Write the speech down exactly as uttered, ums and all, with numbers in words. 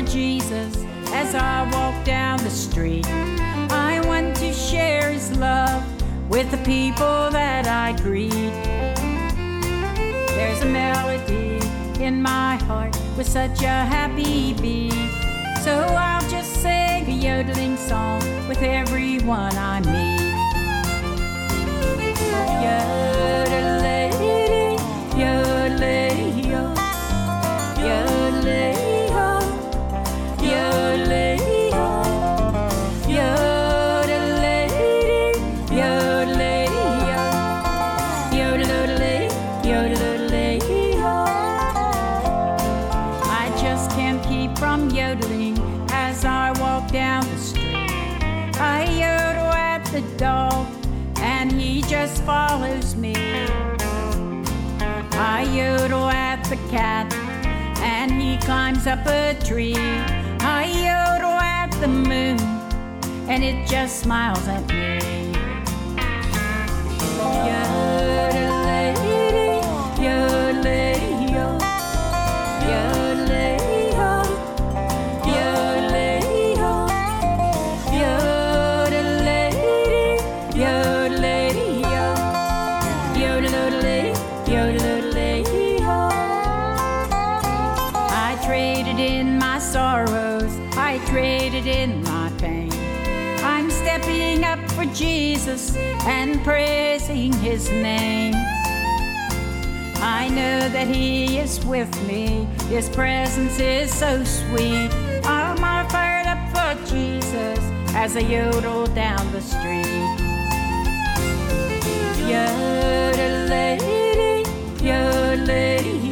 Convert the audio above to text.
Jesus as I walk down the street. I want to share His love with the people that I greet. There's a melody in my heart with such a happy beat, so I'll just sing a yodeling song with everyone I meet. Yodelay, yodelay, yo, yodelay, yo, yodelay, yo, yodelay, yodelay, yo, yodelay, yodelay, yo. I just can't keep from yodeling as I walk down the street. I yodel at the dog and he just follows me. I yodel at the cat and he climbs up a tree. I yodel at the moon and it just smiles at me. Yodelay, yodelay, yo, yodelay, yo, yodelay, yo, yodelay, yodelay, yo, yodelay, yodelay, yo. I traded in my sorrows, I traded in my pain. I'm stepping up for Jesus and praising His name. I know that He is with me, His presence is so sweet. I'm all fired up for Jesus as I yodel down the street. Yodelay, yodelay,